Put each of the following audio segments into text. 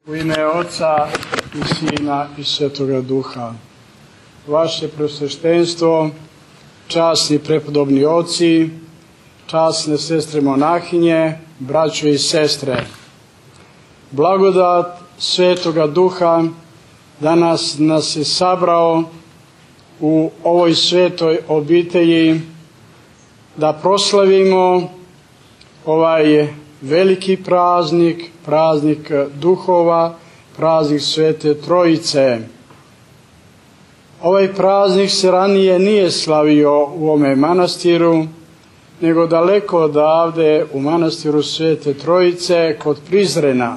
U ime Oca i Sina i Svetoga Duha. Vaše Preosveštenstvo, časni prepodobni oci, časne sestre monahinje, braćo i sestre. Blagodat Svetoga Duha danas nas je sabrao u ovoj svetoj obitelji da proslavimo ovaj veliki praznik, praznik duhova, praznik Svete Trojice. Ovaj praznik se ranije nije slavio u ovome manastiru, nego daleko odavde u manastiru Svete Trojice kod Prizrena.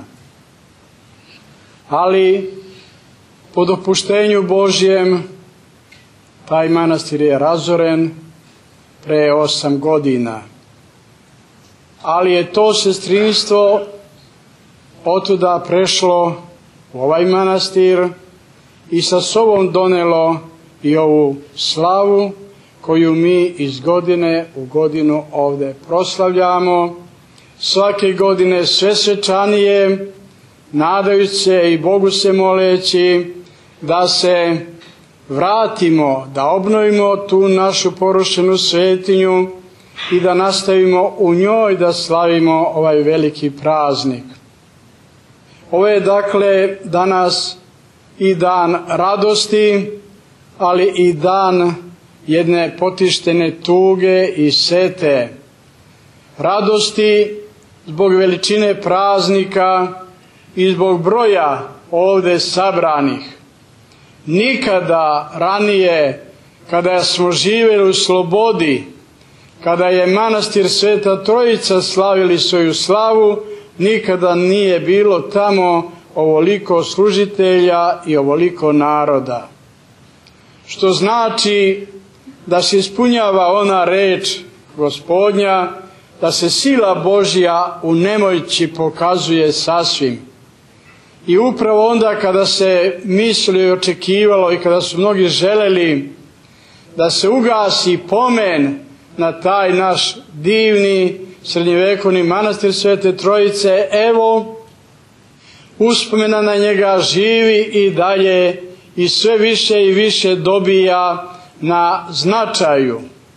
Ali po dopuštenju Božjem taj manastir je razoren pre 8 godina. Ali je to sestrinstvo otuda prešlo u ovaj manastir i sa sobom donelo i ovu slavu koju mi iz godine u godinu ovde proslavljamo, svake godine sve svečanije, nadajući se i Bogu se moleći da se vratimo, da obnovimo tu našu porušenu svetinju i da nastavimo u njoj da slavimo ovaj veliki praznik. Ovo je dakle danas i dan radosti, ali i dan jedne potištene tuge i sete. Radosti zbog veličine praznika i zbog broja ovde sabranih. Nikada ranije, kada smo živjeli u slobodi, kada je manastir Sveta Trojica slavili svoju slavu, nikada nije bilo tamo ovoliko služitelja i ovoliko naroda. Što znači da se ispunjava ona reč Gospodnja, da se sila Božja u nemoći pokazuje sasvim. I upravo onda kada se mislilo i očekivalo i kada su mnogi želeli da se ugasi pomen na taj naš divni srednjevekovni manastir Svete Trojice, evo, uspomena na njega živi i dalje i sve više i više dobija na značaju.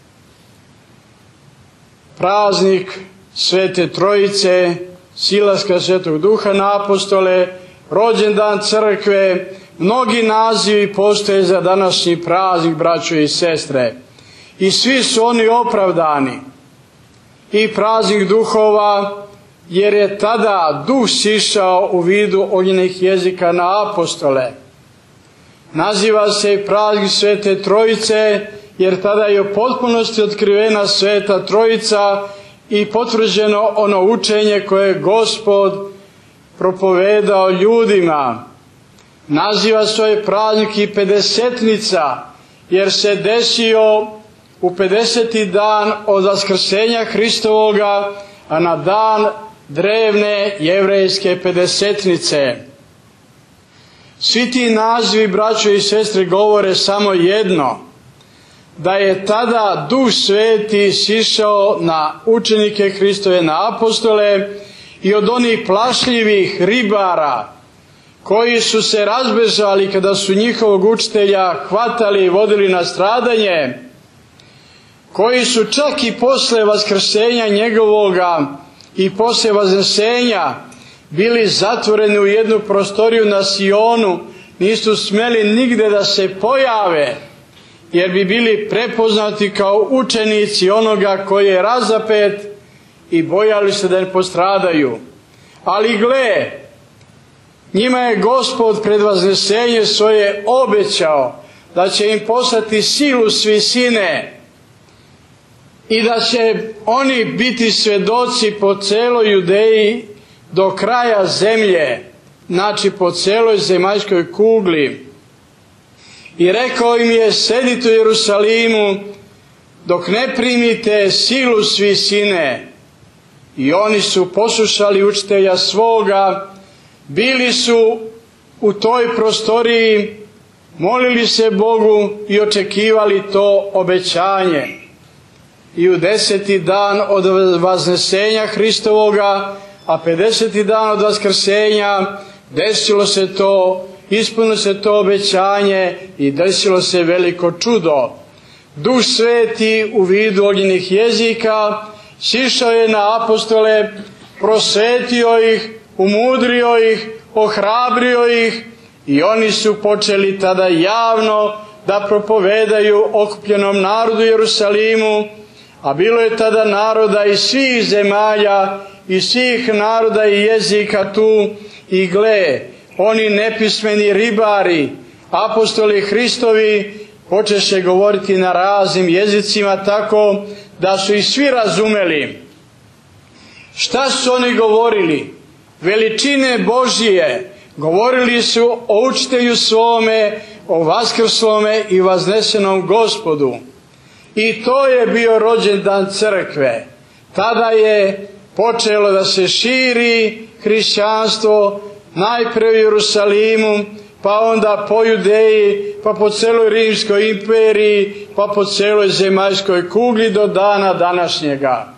Praznik Svete Trojice, silaska Svetog Duha na apostole, rođendan crkve, mnogi nazivi postoje za današnji praznik, braćo i sestre. I svi su oni opravdani. I praznik duhova, jer je tada duh sišao u vidu ognjenih jezika na apostole. Naziva se i praznik Svete Trojice, jer tada je u potpunosti otkrivena Sveta Trojica i potvrđeno ono učenje koje je Gospod propovedao ljudima. Naziva se ovaj praznik i Pedesetnica, jer se desio u 50. dan od vaskrsenja Hristovoga, a na dan drevne jevrejske Pedesetnice. Svi ti nazivi, braćo i sestre, govore samo jedno, da je tada Duh Sveti sišao na učenike Hristove, na apostole, i od onih plašljivih ribara koji su se razbežali kada su njihovog učitelja hvatali i vodili na stradanje, koji su čak i posle vaskrsenja njegovoga i posle vaznesenja bili zatvoreni u jednu prostoriju na Sionu, nisu smeli nigde da se pojave, jer bi bili prepoznati kao učenici onoga koji je razapet i bojali se da ne postradaju. Ali gle, njima je Gospod pred vaznesenje svoje obećao da će im poslati silu s visine i da će oni biti svedoci po celoj Judeji do kraja zemlje, znači po celoj zemaljskoj kugli. I rekao im je, sedite u Jerusalimu dok ne primite silu s visine. I oni su poslušali učitelja svoga, bili su u toj prostoriji, molili se Bogu i očekivali to obećanje. I u 10. dan od vaznesenja Hristovoga, a 50. dan od vaskrsenja, desilo se to, ispunilo se to obećanje i desilo se veliko čudo. Duh Sveti u vidu ognjenih jezika sišao je na apostole, prosvetio ih, umudrio ih, ohrabrio ih i oni su počeli tada javno da propovedaju okupljenom narodu Jerusalimu, a bilo je tada naroda iz svih zemalja, iz svih naroda i jezika tu, i gle, oni nepismeni ribari, apostoli Hristovi, počeše govoriti na raznim jezicima tako da su ih svi razumeli. Šta su oni govorili? Veličine Božije. Govorili su o učitelju svome, o vaskrslome i vaznesenom Gospodu. I to je bio rođendan crkve. Tada je počelo da se širi hrišćanstvo, najprije u Jerusalimu, pa onda po Judeji, pa po celoj Rimskoj imperiji, pa po celoj zemaljskoj kugli do dana današnjega.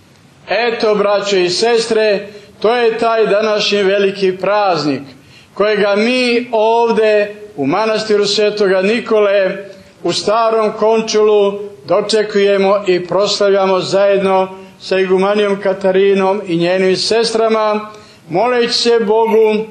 Eto, braćo i sestre, to je taj današnji veliki praznik, kojega mi ovde u manastiru Svetoga Nikole, u Starom Končulu, dočekujemo i proslavljamo zajedno sa igumanijom Katarinom i njenim sestrama, moleći se Bogu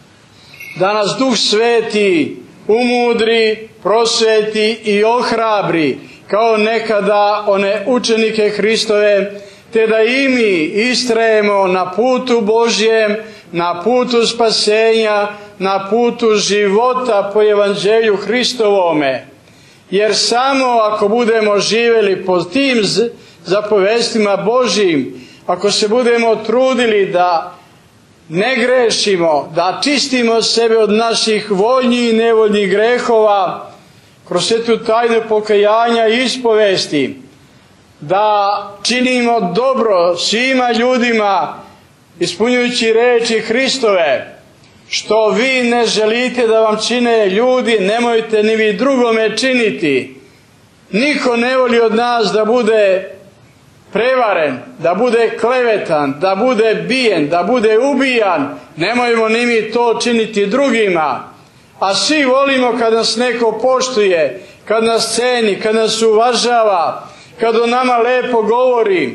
da nas Duh Sveti umudri, prosveti i ohrabri kao nekada one učenike Hristove, te da i mi istrajemo na putu Božjem, na putu spasenja, na putu života po evanđelju Hristovome. Jer samo ako budemo živjeli po tim zapovestima Božjim, ako se budemo trudili da ne grešimo, da čistimo sebe od naših voljnih i nevoljnih grehova, kroz svetu tajnu pokajanja i ispovesti, da činimo dobro svima ljudima, ispunjujući reči Hristove, što vi ne želite da vam čine ljudi, nemojte ni vi drugome činiti. Niko ne voli od nas da bude prevaren, da bude klevetan, da bude bijen, da bude ubijan. Nemojmo ni mi to činiti drugima. A svi volimo kad nas neko poštuje, kad nas ceni, kad nas uvažava, kad o nama lepo govori,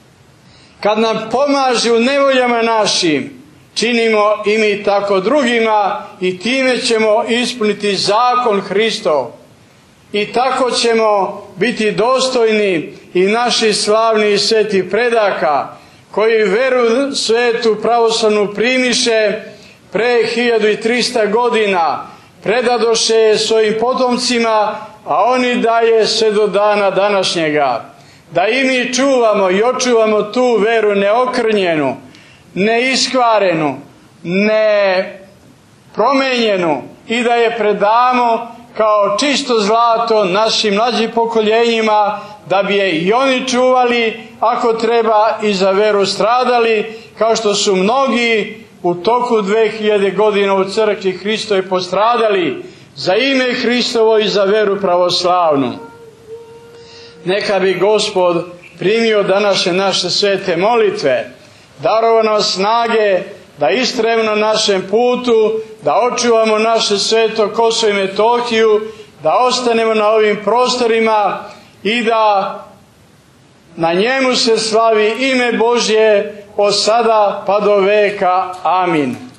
kad nam pomaže u nevoljama našim. Činimo i mi tako drugima i time ćemo ispuniti zakon Hristov. I tako ćemo biti dostojni i naši slavni i sveti predaka, koji veru svetu pravoslavnu primiše pre 1300 godina, predadoše je svojim potomcima, a oni daje sve do dana današnjega. Da i mi čuvamo i očuvamo tu veru neokrnjenu, neiskvarenu, nepromenjenu i da je predamo kao čisto zlato našim mlađim pokoljenjima, da bi je i oni čuvali, ako treba i za veru stradali, kao što su mnogi u toku 2000 godina u crkvi Hristovoj postradali za ime Hristovo i za veru pravoslavnu. Neka bi Gospod primio današnje naše svete molitve, darovao nam snage da istrajemo na našem putu, da očuvamo naše sveto Kosovo i Metohiju, da ostanemo na ovim prostorima i da na njemu se slavi ime Božje od sada pa do veka. Amin.